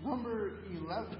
number 11.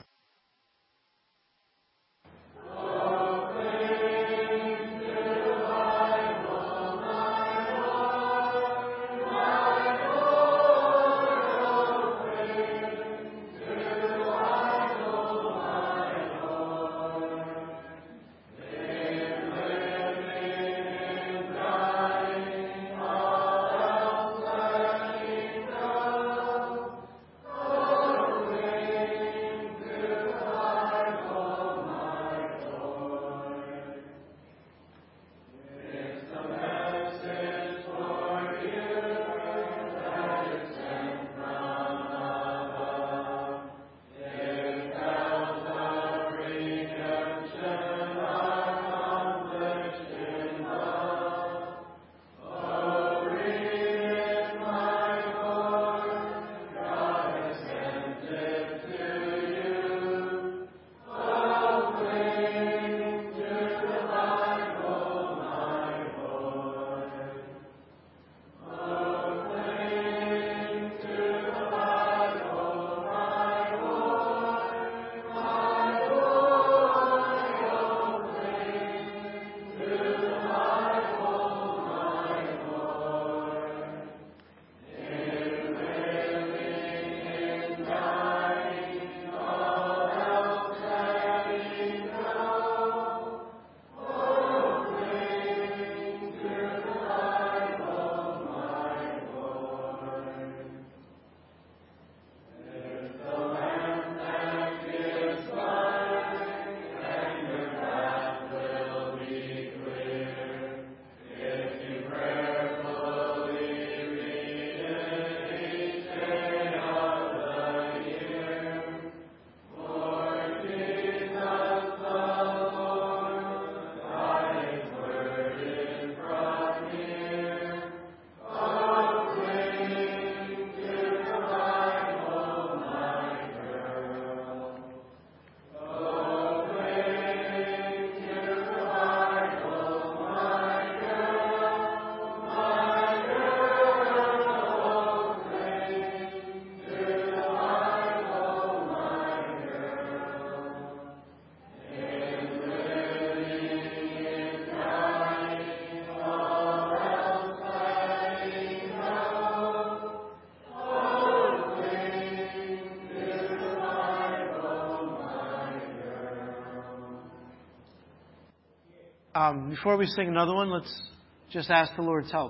Before we sing another one, let's just ask the Lord's help.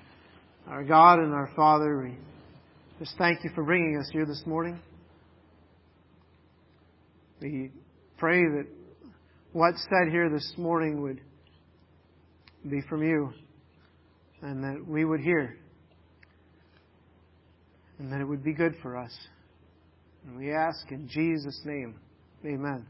Our God and our Father, we just thank you for bringing us here this morning. We pray that what's said here this morning would be from you, and that we would hear, and that it would be good for us. And we ask in Jesus' name, amen.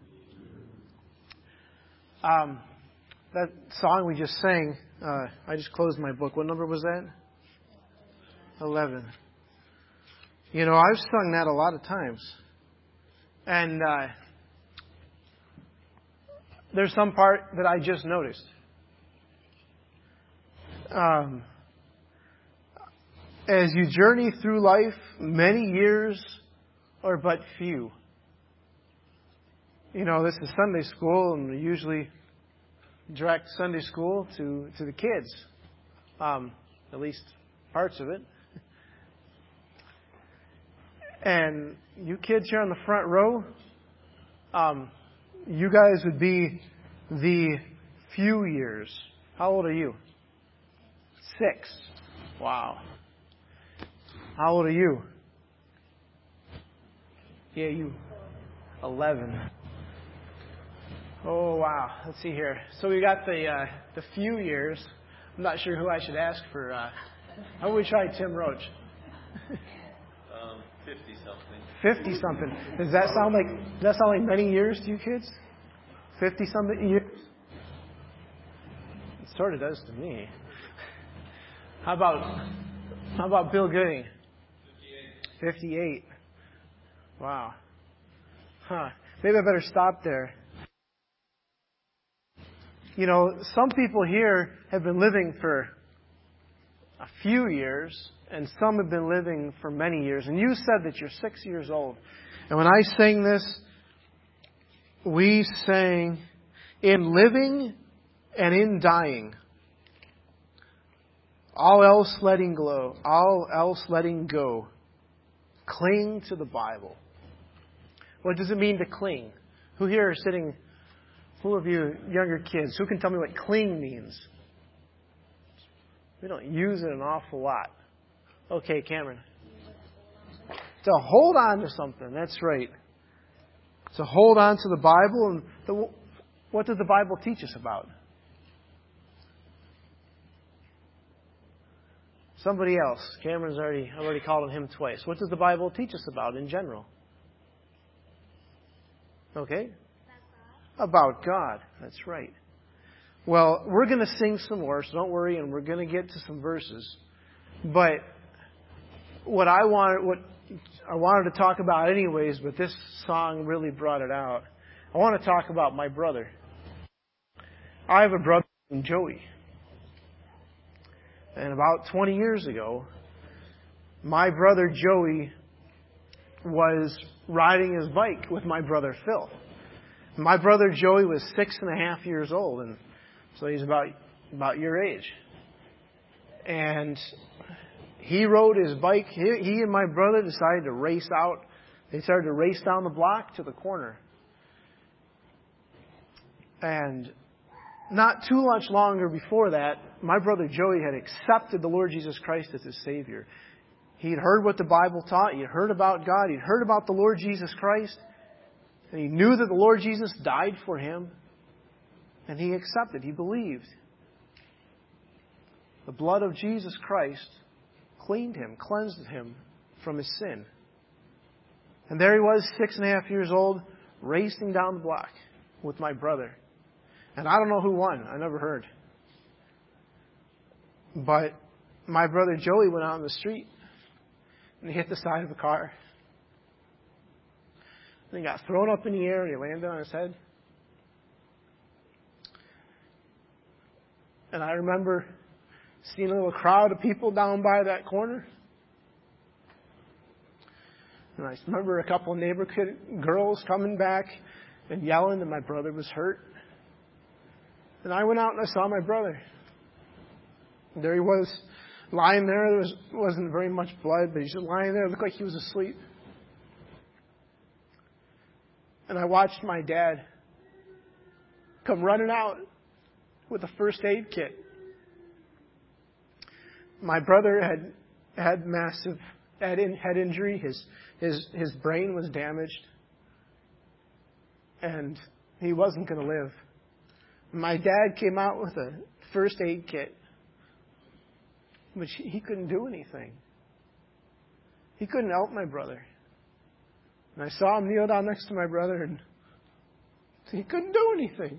That song we just sang, I just closed my book. What number was that? 11. You know, I've sung that a lot of times. And there's some part that I just noticed. As you journey through life, many years are but few. You know, this is Sunday school, and we usually direct Sunday school to the kids, at least parts of it. And you kids here on the front row, you guys would be the few years. How old are you? 6. Wow. How old are you? Yeah, you. 11. Oh, wow. Let's see here. So we got the few years. I'm not sure who I should ask for. How about we try Tim Roach? 50-something. 50-something. Does that sound like many years to you kids? 50-something years? It sort of does to me. How about Bill Gooding? 58. Wow. Huh. Maybe I better stop there. You know, some people here have been living for a few years, and some have been living for many years. And you said that you're 6 years old. And when I sang this, we sang, in living and in dying, all else letting go, cling to the Bible. What does it mean to cling? Who here are sitting, who of you younger kids, who can tell me what cling means? We don't use it an awful lot. Okay, Cameron. To hold on to something, that's right. To hold on to the Bible. And what does the Bible teach us about? Somebody else. Cameron's I've already called on him twice. What does the Bible teach us about in general? Okay? About God. That's right. Well, we're going to sing some more, so don't worry, and we're going to get to some verses. But what I wanted to talk about anyways, but this song really brought it out. I want to talk about my brother. I have a brother named Joey. And about 20 years ago, my brother Joey was riding his bike with my brother Phil. My brother Joey was 6.5 years old, and so he's about your age. And he rode his bike. He and my brother decided to race out. They started to race down the block to the corner. And not too much longer before that, my brother Joey had accepted the Lord Jesus Christ as his Savior. He'd heard what the Bible taught. He'd heard about God. He'd heard about the Lord Jesus Christ. And he knew that the Lord Jesus died for him. And he accepted. He believed. The blood of Jesus Christ cleaned him, cleansed him from his sin. And there he was, 6.5 years old, racing down the block with my brother. And I don't know who won. I never heard. But my brother Joey went out on the street and he hit the side of a car. And he got thrown up in the air and he landed on his head. And I remember seeing a little crowd of people down by that corner. And I remember a couple of neighbor girls coming back and yelling that my brother was hurt. And I went out and I saw my brother. And there he was, lying there. There wasn't very much blood, but he's just lying there. It looked like he was asleep. And I watched my dad come running out with a first aid kit. My brother had massive head injury. His brain was damaged. And he wasn't going to live. My dad came out with a first aid kit. But he couldn't do anything. He couldn't help my brother. And I saw him kneel down next to my brother and he couldn't do anything.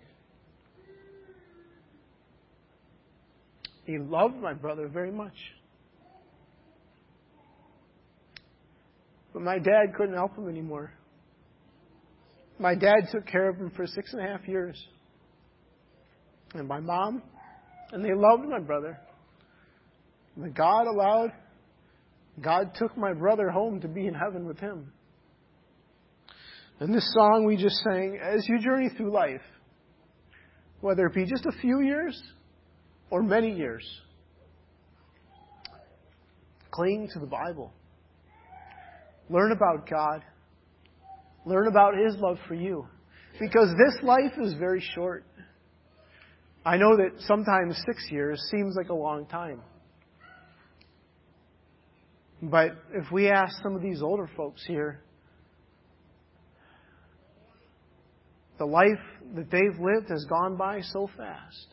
He loved my brother very much. But my dad couldn't help him anymore. My dad took care of him for 6.5 years. And my mom, and they loved my brother. But God took my brother home to be in heaven with him. And this song we just sang, as you journey through life, whether it be just a few years or many years, cling to the Bible. Learn about God. Learn about His love for you. Because this life is very short. I know that sometimes 6 years seems like a long time. But if we ask some of these older folks here, the life that they've lived has gone by so fast.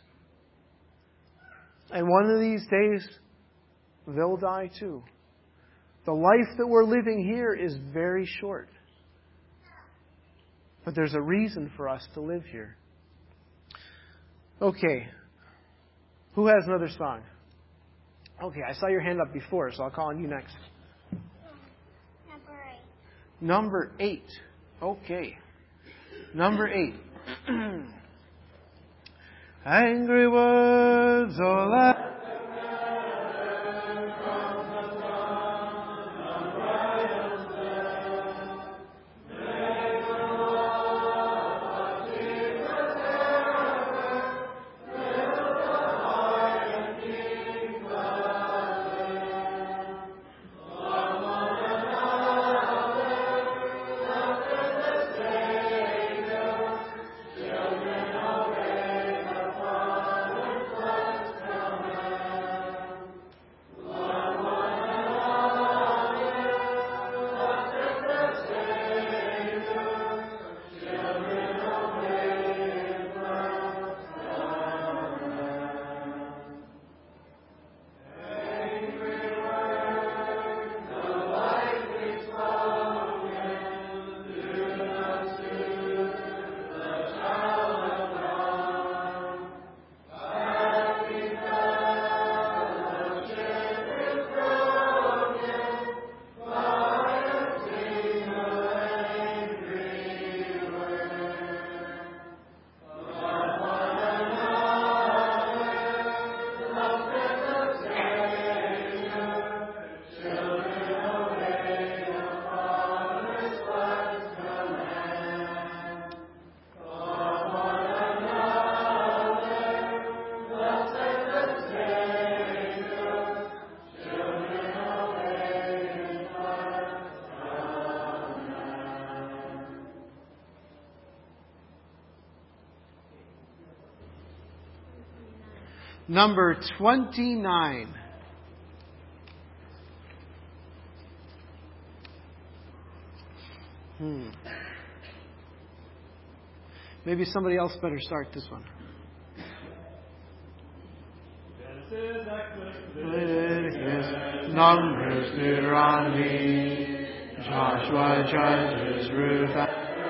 And one of these days, they'll die too. The life that we're living here is very short. But there's a reason for us to live here. Okay. Who has another song? Okay, I saw your hand up before, so I'll call on you next. Number 8. Okay. Number 8. Angry words all I Number 29. Maybe somebody else better start this one. Genesis, Exodus, Leviticus, Numbers, Deuteronomy, Joshua, Judges, Ruth.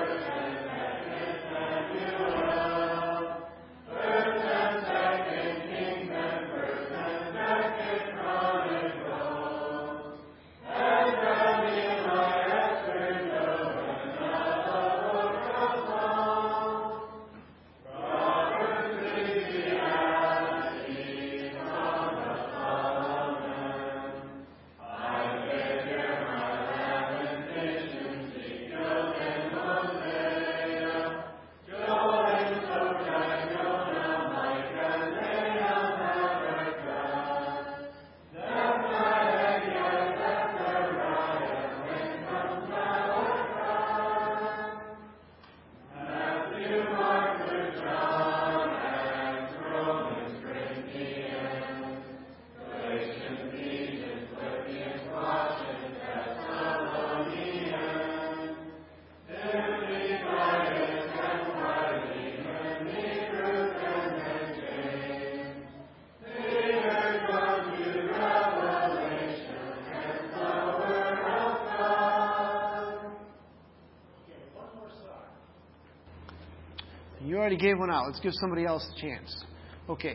You already gave one out. Let's give somebody else a chance. Okay.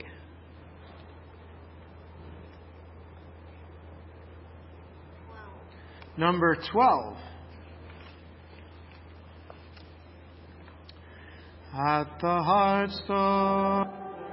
Number 12. At the heart's door.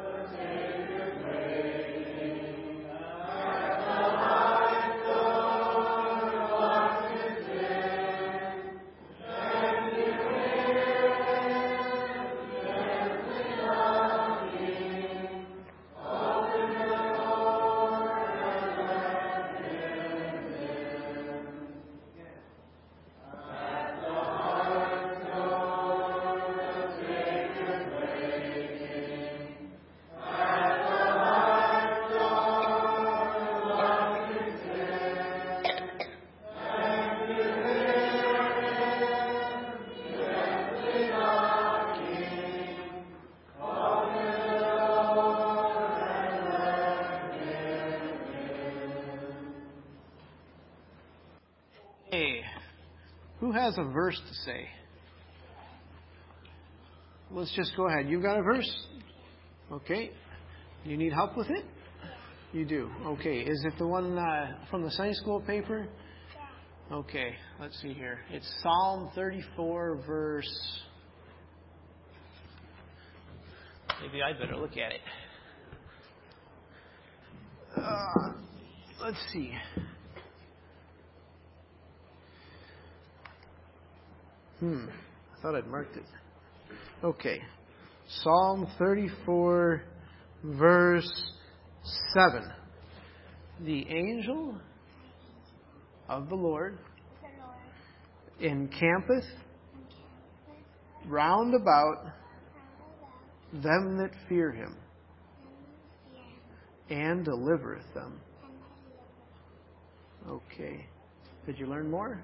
Who has a verse to say? Let's just go ahead. You've got a verse? Okay. You need help with it? You do. Okay. Is it the one from the Sunday school paper? Okay. Let's see here. It's Psalm 34, verse... Maybe I better look at it. Let's see. I thought I'd marked it. Okay. Psalm 34, verse 7. The angel of the Lord encampeth round about them that fear him, and delivereth them. Okay. Did you learn more?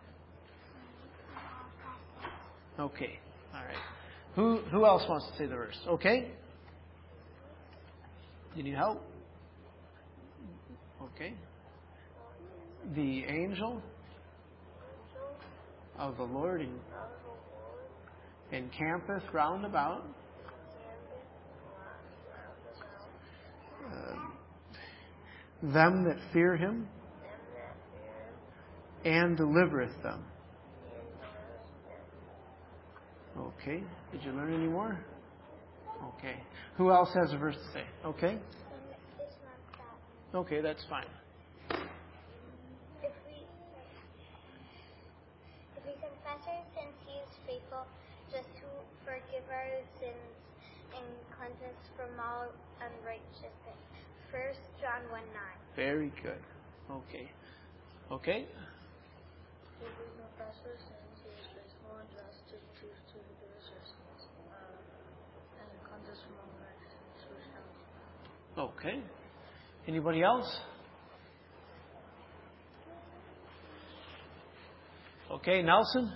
Okay. All right. Who else wants to say the verse? Okay. You need help? Okay. The angel of the Lord encampeth round about them that fear him, and delivereth them. Okay. Did you learn any more? Okay. Who else has a verse to say? Okay. Okay, that's fine. If we confess our sins, he is faithful just to forgive our sins and cleanse us from all unrighteousness. 1 John 1:9. Very good. Okay. Okay. If we confess our sins, he is faithful and just to forgive us our sins and cleanse us from all unrighteousness. Okay. Anybody else? Okay, Nelson?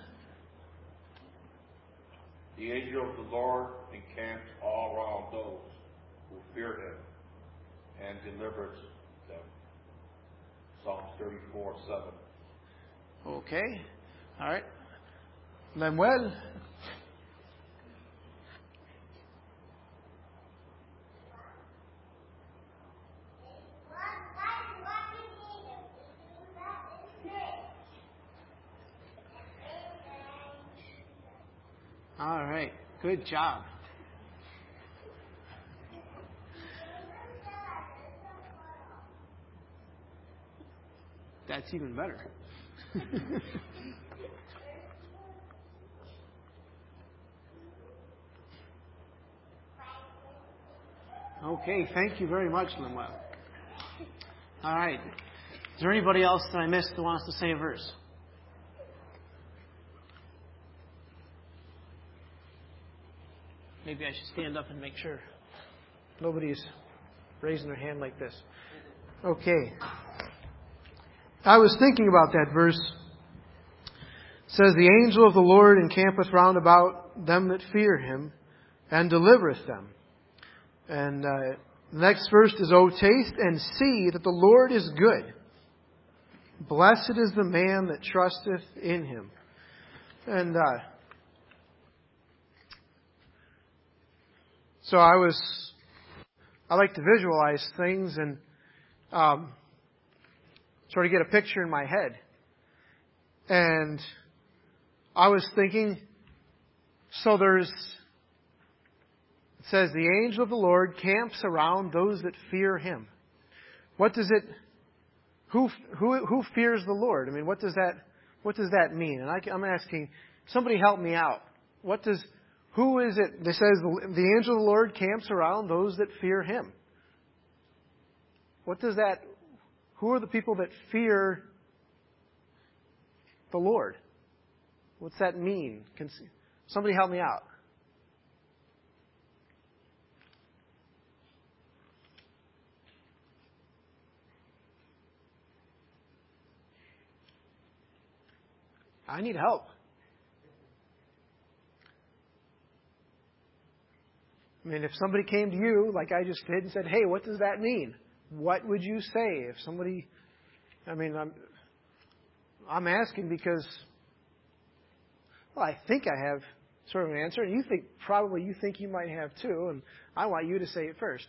The angel of the Lord encamps all around those who fear him and delivers them. Psalms 34:7. Okay. All right. Manuel? All right. Good job. That's even better. Okay, thank you very much, Manuel. All right. Is there anybody else that I missed that wants to say a verse? Maybe I should stand up and make sure nobody's raising their hand like this. Okay. I was thinking about that verse. It says, the angel of the Lord encampeth round about them that fear him, and delivereth them. And the next verse is, O taste and see that the Lord is good. Blessed is the man that trusteth in him. And so I like to visualize things and sort of get a picture in my head. And I was thinking, so it says, the angel of the Lord camps around those that fear him. Who fears the Lord? I mean, what does that mean? And I'm asking, somebody help me out. Who is it that says the angel of the Lord camps around those that fear him? Who are the people that fear the Lord? What's that mean? Can somebody help me out? I need help. I mean, if somebody came to you, like I just did, and said, hey, what does that mean? What would you say? If somebody, I'm asking because, well, I think I have sort of an answer, and you think you might have too, and I want you to say it first.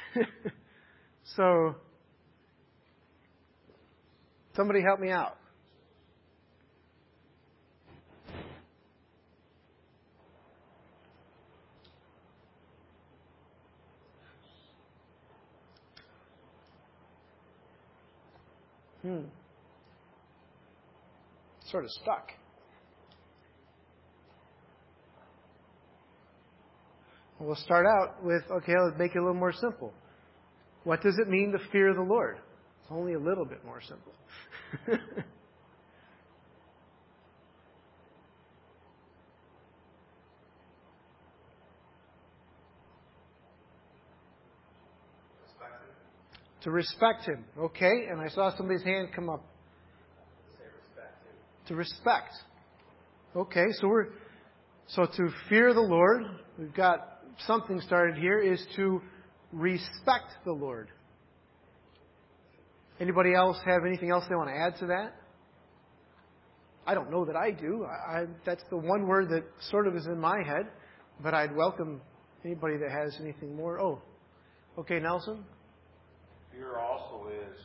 So, somebody help me out. Sort of stuck. We'll start out with, okay, let's make it a little more simple. What does it mean to fear the Lord? It's only a little bit more simple. To respect him. Okay, and I saw somebody's hand come up. To respect. Okay, so to fear the Lord, we've got something started here, is to respect the Lord. Anybody else have anything else they want to add to that? I don't know that I do. That's the one word that sort of is in my head, but I'd welcome anybody that has anything more. Oh, okay, Nelson? Fear also is,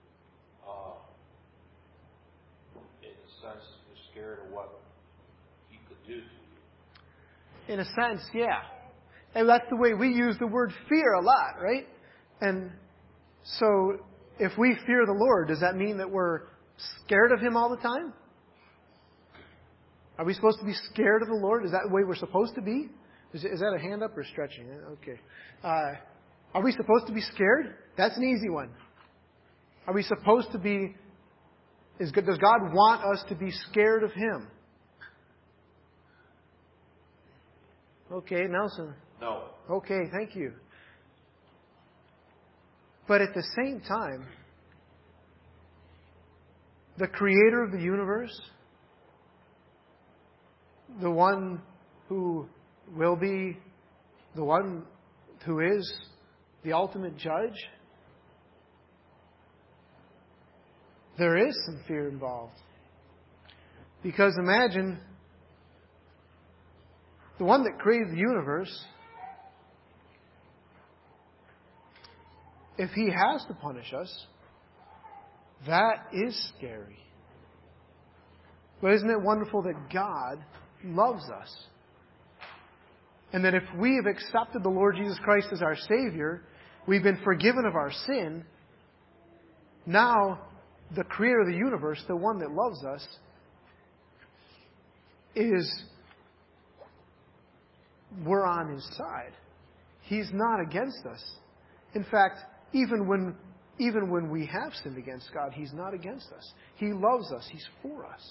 in a sense, you're scared of what he could do to you. In a sense, yeah. And that's the way we use the word fear a lot, right? And so, if we fear the Lord, does that mean that we're scared of him all the time? Are we supposed to be scared of the Lord? Is that the way we're supposed to be? Is that a hand up or stretching? Okay. Are we supposed to be scared? That's an easy one. Are we supposed to be... Does God want us to be scared of him? Okay, Nelson. No. Okay, thank you. But at the same time, the Creator of the universe, the one who will be, the one who is the ultimate judge, there is some fear involved. Because imagine the one that created the universe, if He has to punish us, that is scary. But isn't it wonderful that God loves us? And that if we have accepted the Lord Jesus Christ as our Savior, we've been forgiven of our sin. Now, the Creator of the universe, the one that loves us, we're on His side. He's not against us. In fact, even when we have sinned against God, He's not against us. He loves us. He's for us.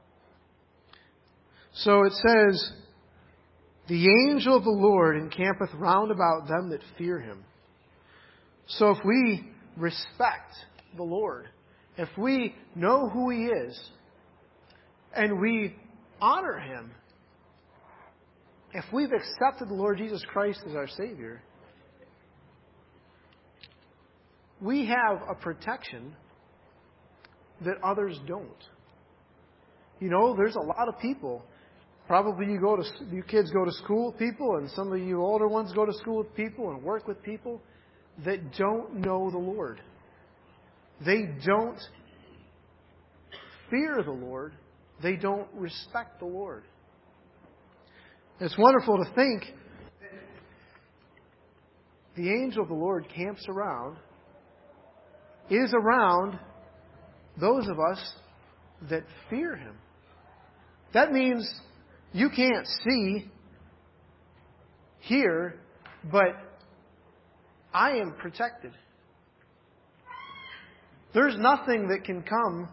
So it says, the angel of the Lord encampeth round about them that fear Him. So if we respect the Lord, if we know who He is, and we honor Him, if we've accepted the Lord Jesus Christ as our Savior, we have a protection that others don't. You know, there's a lot of people. Probably you kids go to school with people, and some of you older ones go to school with people and work with people that don't know the Lord. They don't fear the Lord. They don't respect the Lord. It's wonderful to think that the angel of the Lord camps around, is around those of us that fear Him. That means you can't see, hear, but I am protected. There's nothing that can come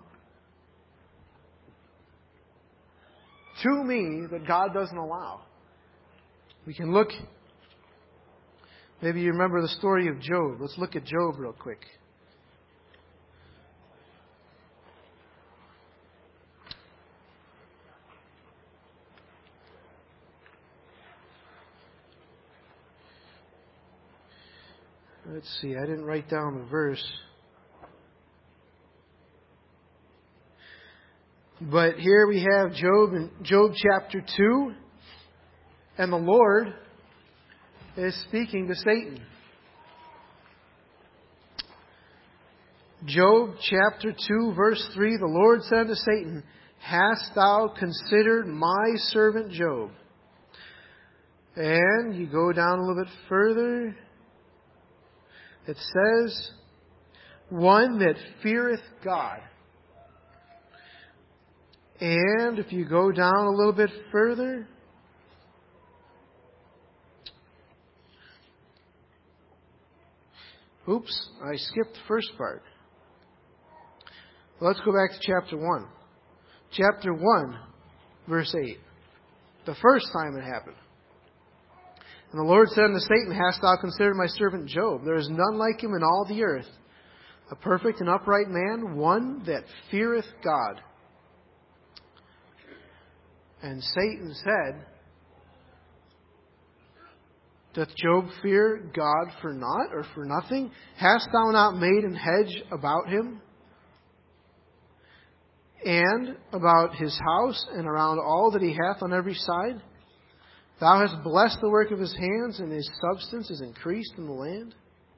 to me that God doesn't allow. We can look, maybe you remember the story of Job. Let's look at Job real quick. Let's see, I didn't write down the verse. But here we have Job in Job chapter 2. And the Lord is speaking to Satan. Job chapter 2 verse 3, the Lord said to Satan, hast thou considered my servant Job? And you go down a little bit further. It says, one that feareth God. And if you go down a little bit further, oops, I skipped the first part. Let's go back to chapter 1. Chapter 1, verse 8. The first time it happened. And the Lord said unto Satan, hast thou considered my servant Job? There is none like him in all the earth, a perfect and upright man, one that feareth God. And Satan said, doth Job fear God for naught or for nothing? Hast thou not made an hedge about him, and about his house, and around all that he hath on every side? Thou hast blessed the work of his hands, and his substance is increased in the land.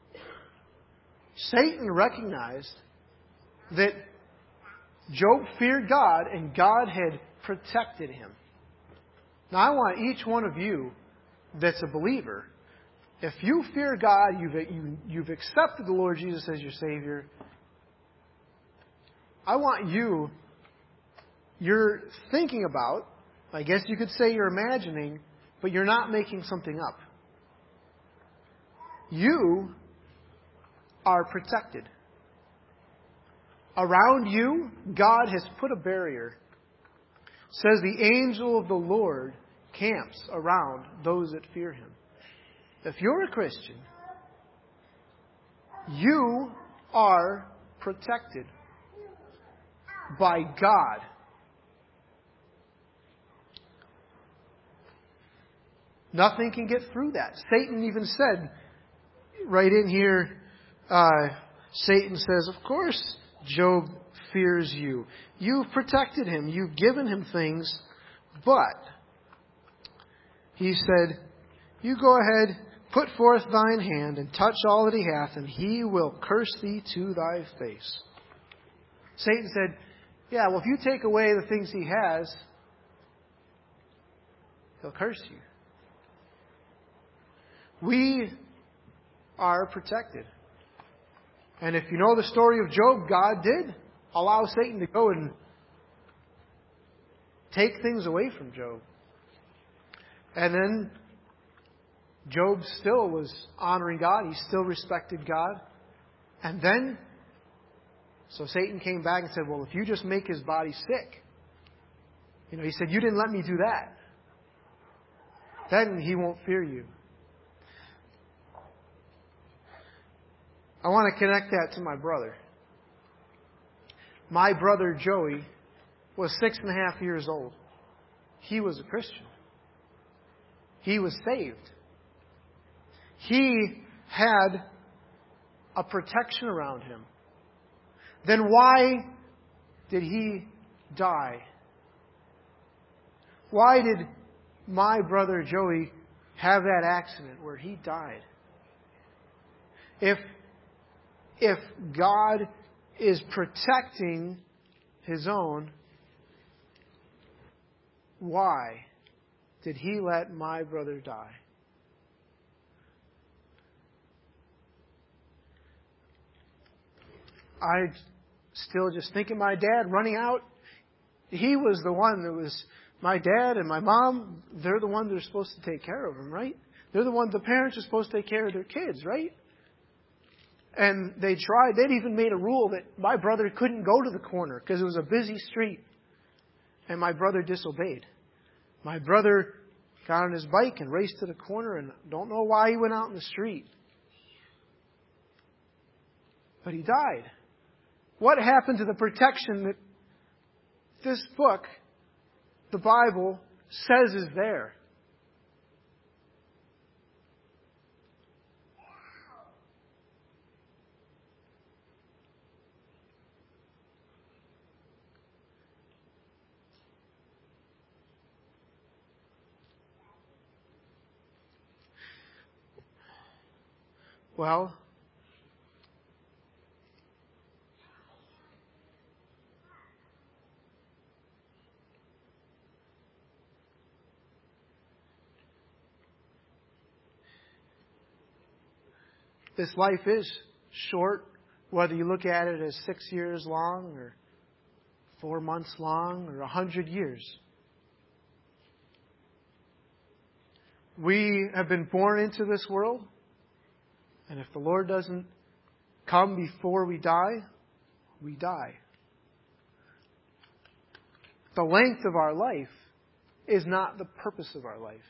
Satan recognized that Job feared God, and God had protected him. Now I want each one of you that's a believer, if you fear God, you've accepted the Lord Jesus as your Savior, I want you're thinking about, I guess you could say you're imagining, but you're not making something up. You are protected. Around you, God has put a barrier. It says the angel of the Lord camps around those that fear Him. If you're a Christian, You are protected by God. Nothing can get through that. Satan even said, right in here, Satan says, of course Job fears you. You've protected him. You've given him things. But, he said, you go ahead, put forth thine hand, and touch all that he hath, and he will curse thee to thy face. Satan said, yeah, well, if you take away the things he has, he'll curse you. We are protected. And if you know the story of Job, God did allow Satan to go and take things away from Job. And then Job still was honoring God. He still respected God. And then, so Satan came back and said, well, if you just make his body sick, he said, you didn't let me do that. Then he won't fear you. I want to connect that to my brother. My brother Joey was 6.5 years old. He was a Christian. He was saved. He had a protection around him. Then why did he die? Why did my brother Joey have that accident where he died? If God is protecting His own, why did He let my brother die? I still just think of my dad running out. He was the one that was, my dad and my mom, they're the ones that are supposed to take care of him, right? They're the ones, the parents are supposed to take care of their kids, right? And they tried. They'd even made a rule that my brother couldn't go to the corner because it was a busy street. And my brother disobeyed. My brother got on his bike and raced to the corner, and don't know why he went out in the street. But he died. What happened to the protection that this book, the Bible, says is there? Well, this life is short, whether you look at it as 6 years long or 4 months long or 100 years. We have been born into this world, and if the Lord doesn't come before we die, we die. The length of our life is not the purpose of our life.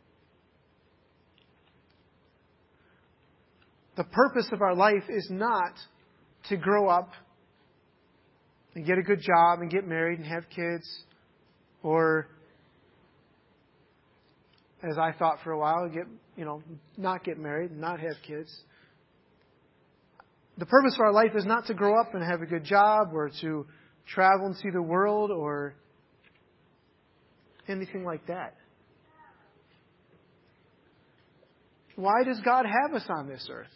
The purpose of our life is not to grow up and get a good job and get married and have kids, or, as I thought for a while, not get married and not have kids. The purpose of our life is not to grow up and have a good job or to travel and see the world or anything like that. Why does God have us on this earth?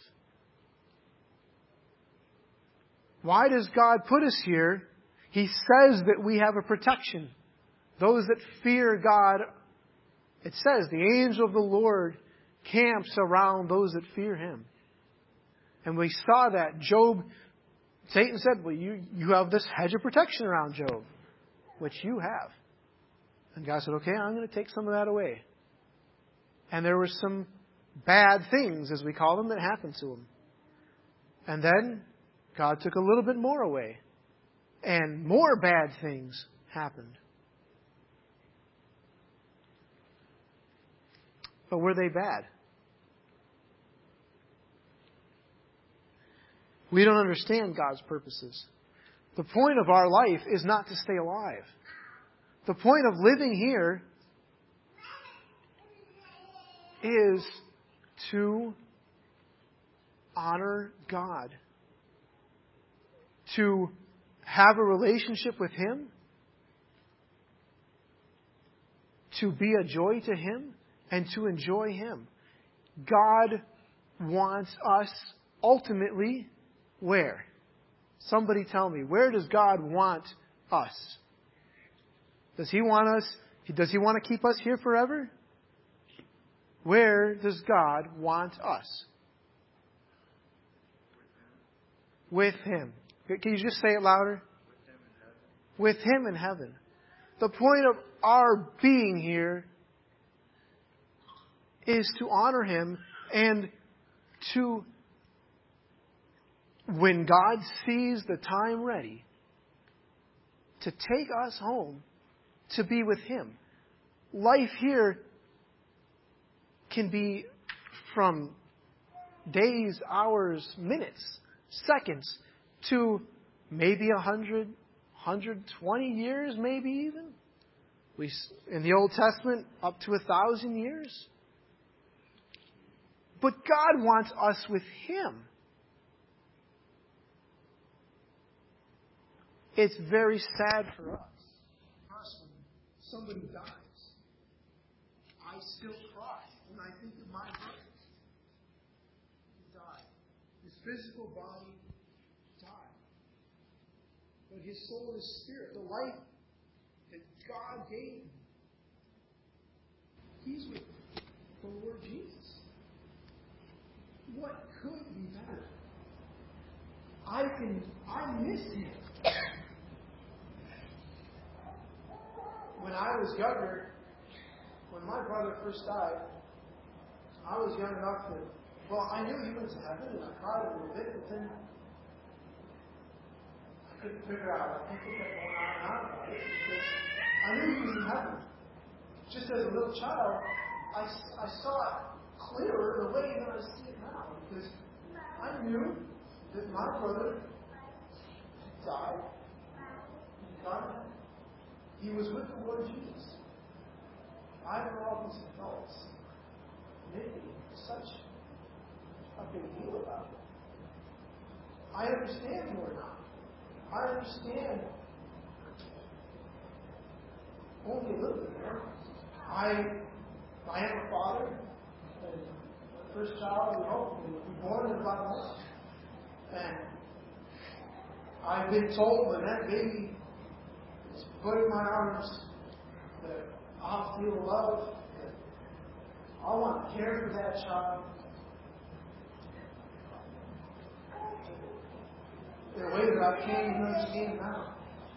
Why does God put us here? He says that we have a protection. Those that fear God, it says, the angel of the Lord camps around those that fear Him. And we saw that. Job, Satan said, well, you have this hedge of protection around Job, which you have. And God said, okay, I'm going to take some of that away. And there were some bad things, as we call them, that happened to him. And then God took a little bit more away. And more bad things happened. But were they bad? We don't understand God's purposes. The point of our life is not to stay alive. The point of living here is to honor God, to have a relationship with Him, to be a joy to Him, and to enjoy Him. God wants us ultimately where? Somebody tell me, where does God want us? Does He want to keep us here forever? Where does God want us? With Him. Can you just say it louder? With Him in heaven. The point of our being here is to honor Him and to, when God sees the time ready, to take us home to be with Him. Life here can be from days, hours, minutes, seconds, to maybe 100, 120 years, maybe even. In the Old Testament, up to 1,000 years. But God wants us with Him. It's very sad for us. When somebody dies, I still cry when I think of my brother. He died. His physical body died. But his soul and his spirit, the life that God gave him, he's with the Lord Jesus. What could be better? I miss him. When I was younger, when my brother first died, I was young enough to, I knew he went to heaven, and I cried a little bit, but then I couldn't figure out. I think it kept going on and on about it, because I knew he was in heaven. Just as a little child, I saw it clearer the way that I see it now, because I knew that my brother died, and God, he was with the Lord Jesus. I don't know all these adults making such a big deal about it. I understand more now. I understand only a little bit more. I am a father, and the first child, we hope, will be born in about a month. And I've been told when that baby is put in my arms that I'll feel love, that I want to care for that child in a way that I can't even understand now.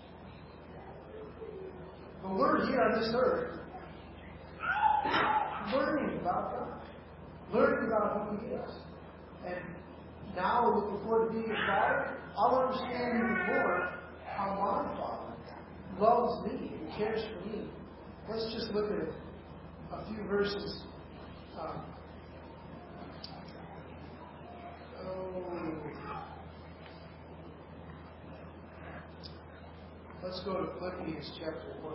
But we're here on this earth learning about God, learning about who He is. And now, looking forward to being a father, I'll understand even more how my Father loves me and cares for me. Let's just look at a few verses. Let's go to Philippians chapter 1.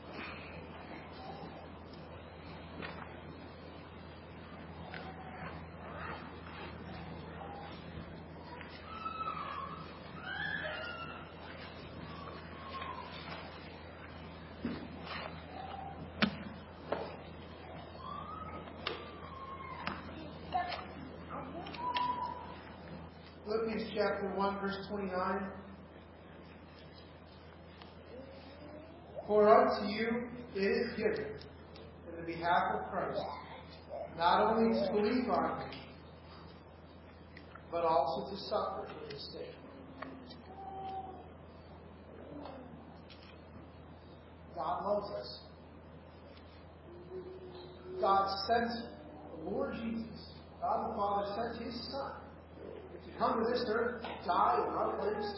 Philippians chapter 1, verse 29. For unto you it is given, in the behalf of Christ, not only to believe on Him, but also to suffer for His sake. God loves us. God sent the Lord Jesus. God the Father sent His Son to come to this earth, to die in our place.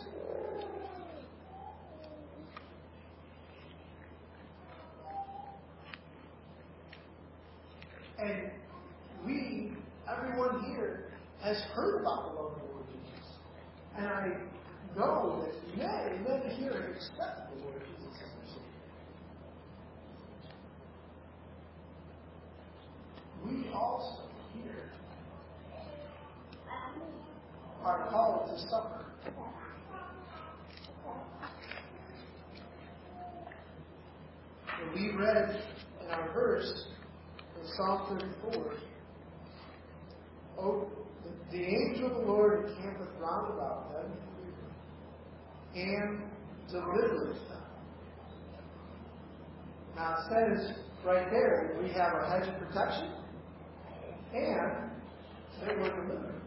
And everyone here, has heard about the love of the Lord Jesus. And I know that many here have accepted the Lord Jesus as their Savior. We also here are called to suffer. And we read in our verse in Psalm 34, "Oh, the angel of the Lord encampeth round about them and delivereth them." Now it says right there that we have a hedge of protection and that we're delivered.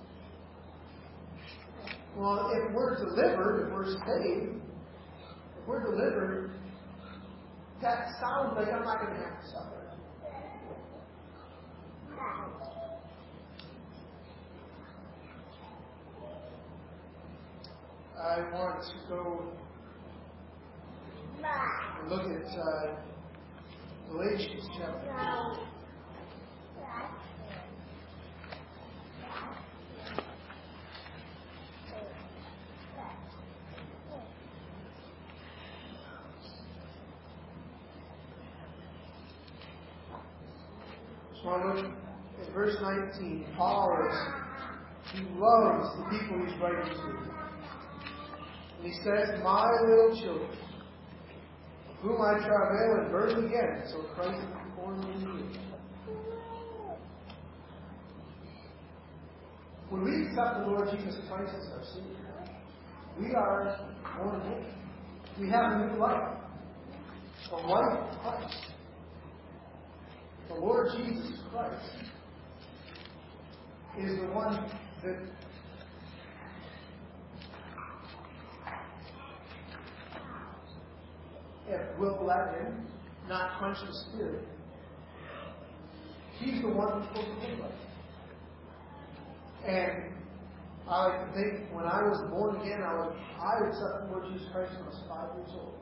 Well, if we're delivered, if we're saved, if we're delivered, that sounds like I'm not going to have to suffer. I want to go and look at Galatians chapter 2. So I look at verse 19. Paul he loves the people he's writing to. And he says, "My little children, of whom I travail and burden again, so Christ is formed in you." When we accept the Lord Jesus Christ as our Savior, we are born again. We have a new life. A life of Christ. The Lord Jesus Christ is the one that if we'll let Him not quench the Spirit, He's the one who's supposed to live like. And I like to think when I was born again, I accepted the Lord Jesus Christ when I was 5 years old.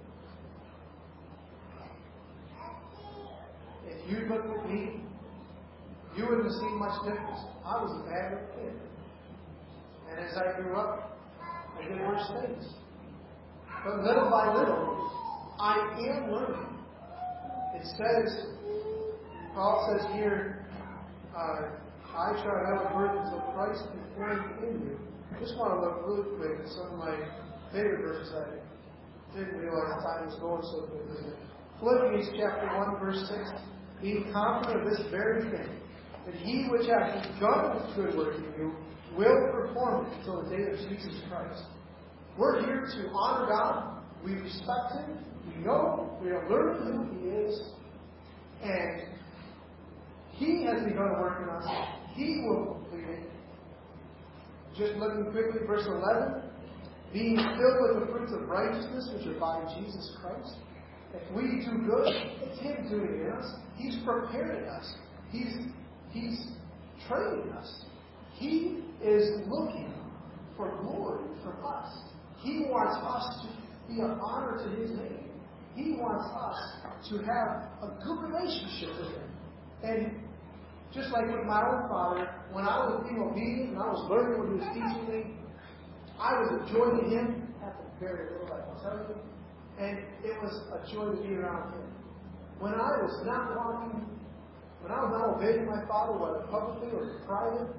If you looked at me, you wouldn't have seen much difference. I was a bad little kid. And as I grew up, I did worse things. But little by little, I am learning. It says, Paul says here, I travail with burdens of Christ and formed in you. I just want to look really quick at some of my favorite verses. I didn't realize time was going so quickly. Philippians chapter 1, verse 6. "Being confident of this very thing, that He which hath begun this good work in you will perform it until the day of Jesus Christ." We're here to honor God. We respect Him. We know. We are learning who He is. And He has begun a work in us. He will complete it. Just looking quickly at verse 11. "Being filled with the fruits of righteousness which are by Jesus Christ." If we do good, it's Him doing it in us. He's preparing us. He's training us. He is looking for glory from us. He wants us to be an honor to His name. He wants us to have a good relationship with Him. And just like with my own father, when I was being obedient and I was learning what He was teaching me, I was enjoying Him at the very little, I can tell you. And it was a joy to be around Him. When I was not obeying my father, whether publicly or private,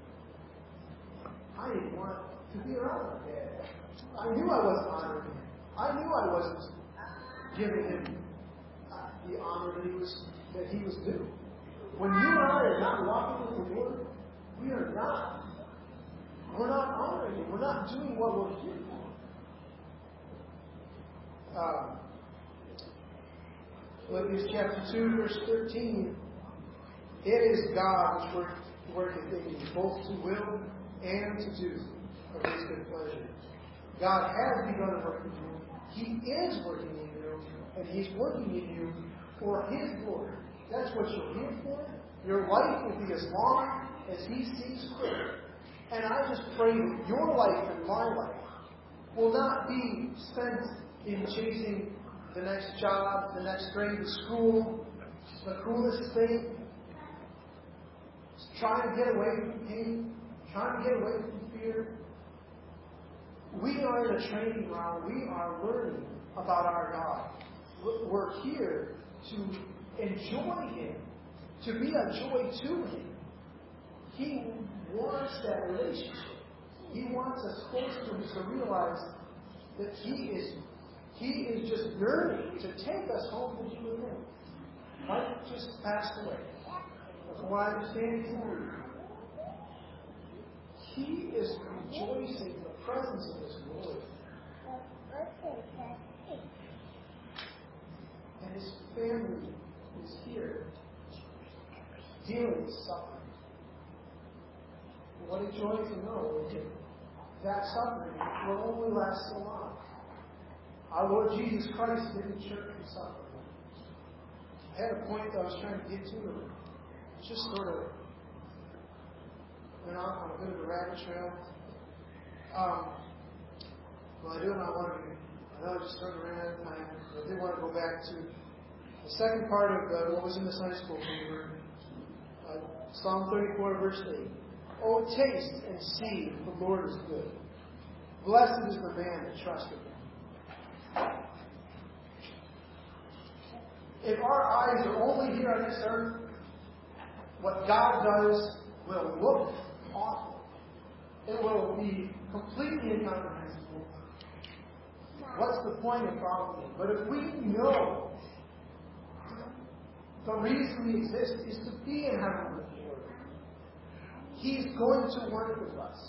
I didn't want to be around my dad. I knew I wasn't honoring Him. I knew I wasn't giving Him the honor that He was due. When you and I are not walking with the Lord, we're not honoring Him. We're not doing what we're here for. Philippians chapter 2, verse 13. "It is God which worketh in you, both to will and to do of His good pleasure." God has begun to work in you. He is working in you, and He's working in you for His glory. That's what you're here for. Your life will be as long as He sees fit. And I just pray that your life and my life will not be spent in chasing the next job, the next grade in school, the coolest thing, trying to get away from pain, trying to get away from fear. We are in a training ground. We are learning about our God. We're here to enjoy Him, to be a joy to Him. He wants that relationship. He wants us close to Him to realize that He is just yearning to take us home to be with Him. Mike just passed away. From what I understand, he is rejoicing in the presence of His Lord. And His family is here, dealing with suffering. And what a joy to know is that suffering will only last so long. Our Lord Jesus Christ didn't shirk from suffering. I had a point that I was trying to get to, and just sort of went off on a bit of a rabbit trail. Well, I do not want to. I know I just started running out of time. I did want to go back to the second part of what was in the Sunday school paper. Psalm 34, verse 8. Oh, taste and see the Lord is good. Blessed is the man that trusteth Him. If our eyes are only here on this earth, what God does will look awful. It will be completely incomprehensible. What's the point of following Him? But if we know the reason we exist is to be in heaven with the Lord, He's going to work with us.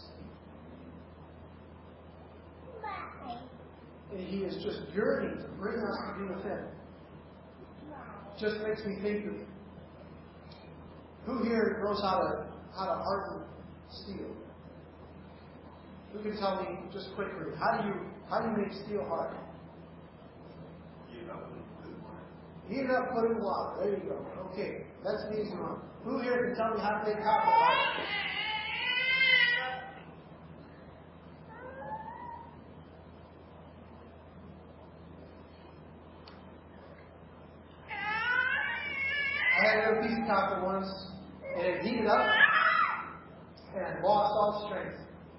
And He is just yearning to bring us to be with Him. Just makes me think of who here knows how to harden steel? Who can tell me just quickly how do you make steel hard? Heat it up, put it in water. There you go. Okay, that's the easy one. Who here can tell me how to make copper hard? I had a little piece of copper once, and it heated up, and lost all strength.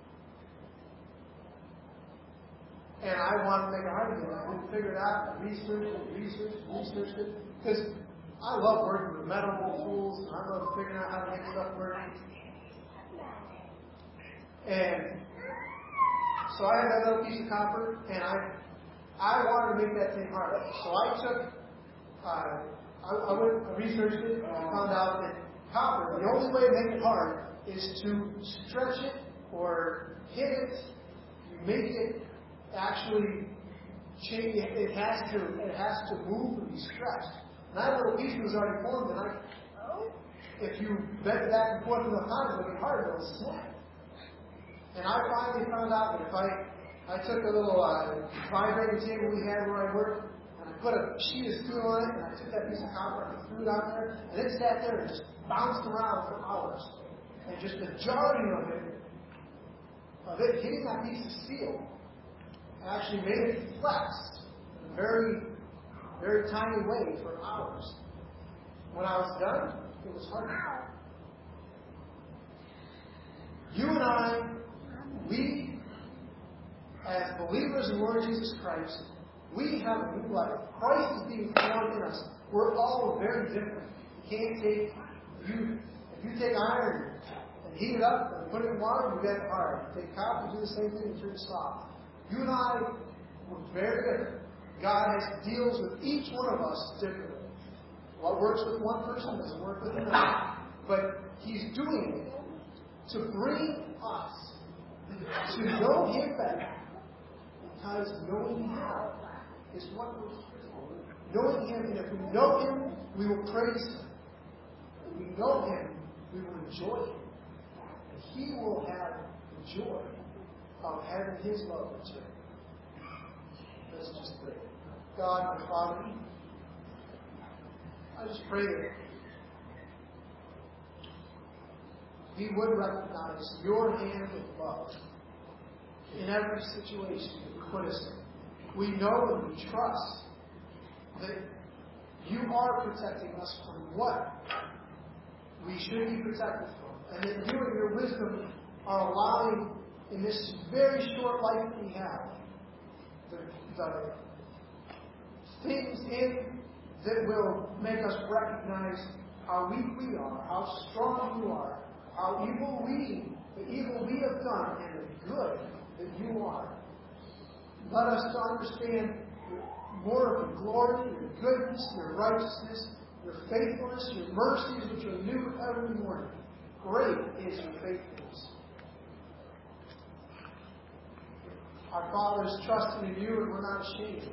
And I wanted to make it hard again. I didn't figure it out. I researched it. Because I love working with metal tools, and I love figuring out how to make stuff work. And so I had that little piece of copper, and I wanted to make that thing harder. So I researched it, and I found out that copper, the only way to make it hard is to stretch it or hit it, make it actually change. It has to move and be stretched. And that little piece was already formed, and if you bend it back and forth enough times, it'll be hard, it'll snap. And I finally found out that if I took a little vibrating table we had where I worked, and I put a sheet of steel on it, and I took that piece of copper and I threw it out there, and it sat there and just bounced around for hours. And just the jarring of it hitting that piece of steel actually made it flex in a very, very tiny way for hours. When I was done, it was hard. You and I, we, as believers in Lord Jesus Christ, we have a new life. Christ is being formed in us. We're all very different. You can't take, if you take iron and heat it up and put it in water, you get it hard. You take copper, you do the same thing, it turns soft. You and I, we're very different. God deals with each one of us differently. What works with one person doesn't work with another. But He's doing it to bring us to know Him better. Because knowing Him is what we're here for. Knowing Him, and if we know Him, we will praise Him. If we know Him, we will enjoy Him. And He will have the joy of having His love return. Let's just pray. God, my Father, I just pray that we would recognize Your hand of love in every situation You put us in. We know and we trust that You are protecting us from what we should be protected from, and that You and Your wisdom are allowing in this very short life that we have, the things in that will make us recognize how weak we are, how strong you are, how the evil we have done, and the good that you are. Let us to understand more of your glory, your goodness, your righteousness, your faithfulness, your mercies, which are new every morning. Great is your faithfulness. Our Father is trusting in you, and we're not ashamed.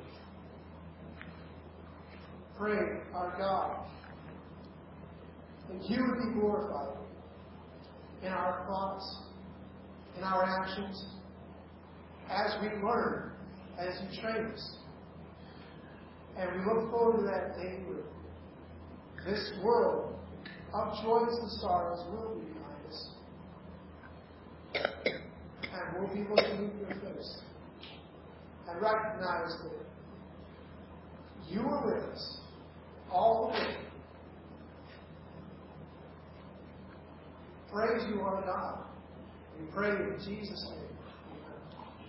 Pray, our God, that you would be glorified in our thoughts, in our actions, as we learn, as you train us. And we look forward to that day when this world of joys and sorrows will be behind us. And we'll be looking in your face and recognize that you are with us all the way. Praise you, our God. We pray in Jesus' name.